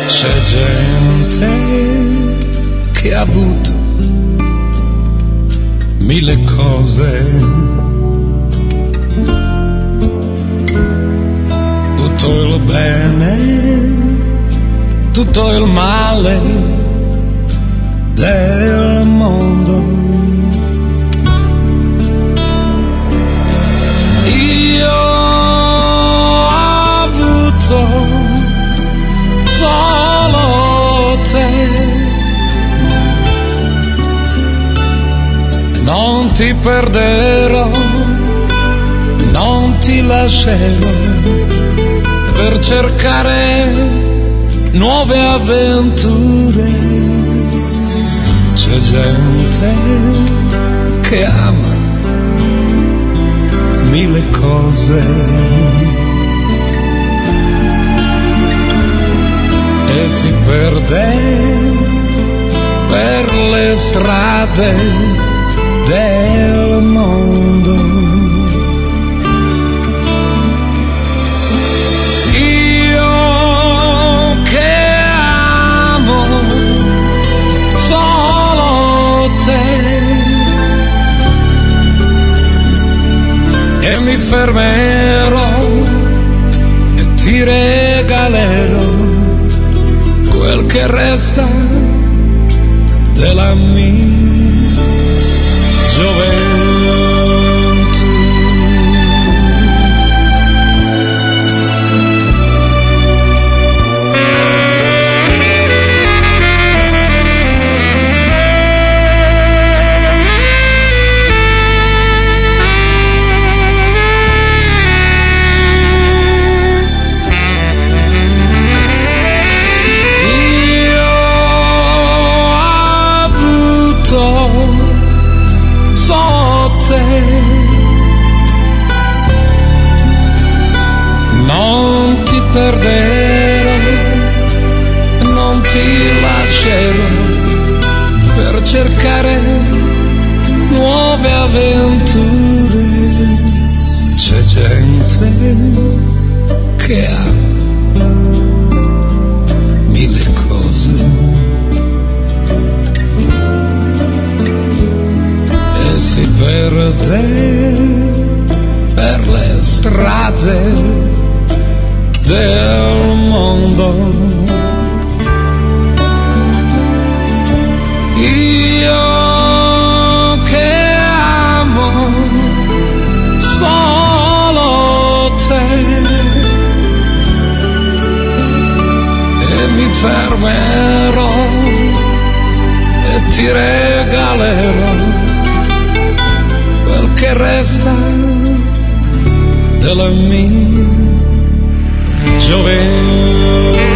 C'è gente che ha avuto mille cose, tutto il bene, tutto il male del mondo. Io ho avuto solo te, non ti perderò, non ti lascerò per cercare nuove avventure. C'è gente che ama mille cose e si perde per le strade del mondo. Io che amo solo te e mi fermerò e ti regalerò quel che resta della mia gioventù. Non ti perderò, non ti lascerò per cercare nuove avventure. C'è gente che ha mille cose e si perde per le strade del mondo. Io che amo solo te e mi fermerò e ti regalerò quel che resta della mia gioventù.